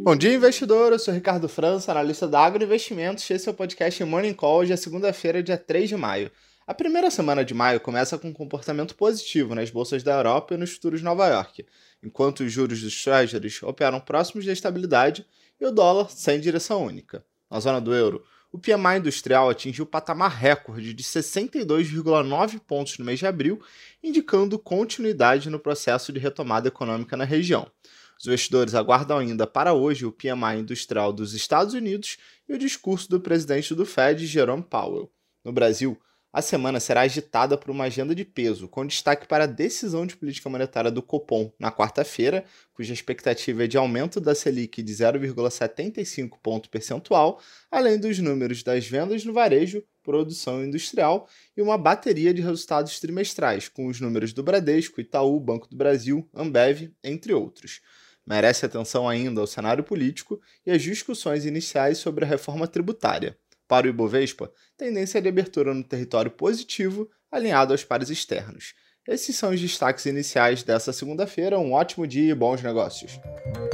Bom dia, investidor. Eu sou Ricardo França, analista da Agroinvestimentos. Esse é o podcast Morning Call. Hoje é segunda-feira, dia 3 de maio. A primeira semana de maio começa com um comportamento positivo nas bolsas da Europa e nos futuros de Nova York, enquanto os juros dos Treasuries operam próximos da estabilidade e o dólar sem direção única. Na zona do euro, o PMI industrial atingiu o patamar recorde de 62,9 pontos no mês de abril, indicando continuidade no processo de retomada econômica na região. Os investidores aguardam ainda para hoje o PMI industrial dos Estados Unidos e o discurso do presidente do Fed, Jerome Powell. No Brasil, a semana será agitada por uma agenda de peso, com destaque para a decisão de política monetária do Copom na quarta-feira, cuja expectativa é de aumento da Selic de 0,75 ponto percentual, além dos números das vendas no varejo, produção industrial e uma bateria de resultados trimestrais, com os números do Bradesco, Itaú, Banco do Brasil, Ambev, entre outros. Merece atenção ainda ao cenário político e às discussões iniciais sobre a reforma tributária. Para o Ibovespa, tendência de abertura no território positivo, alinhado aos pares externos. Esses são os destaques iniciais dessa segunda-feira. Um ótimo dia e bons negócios!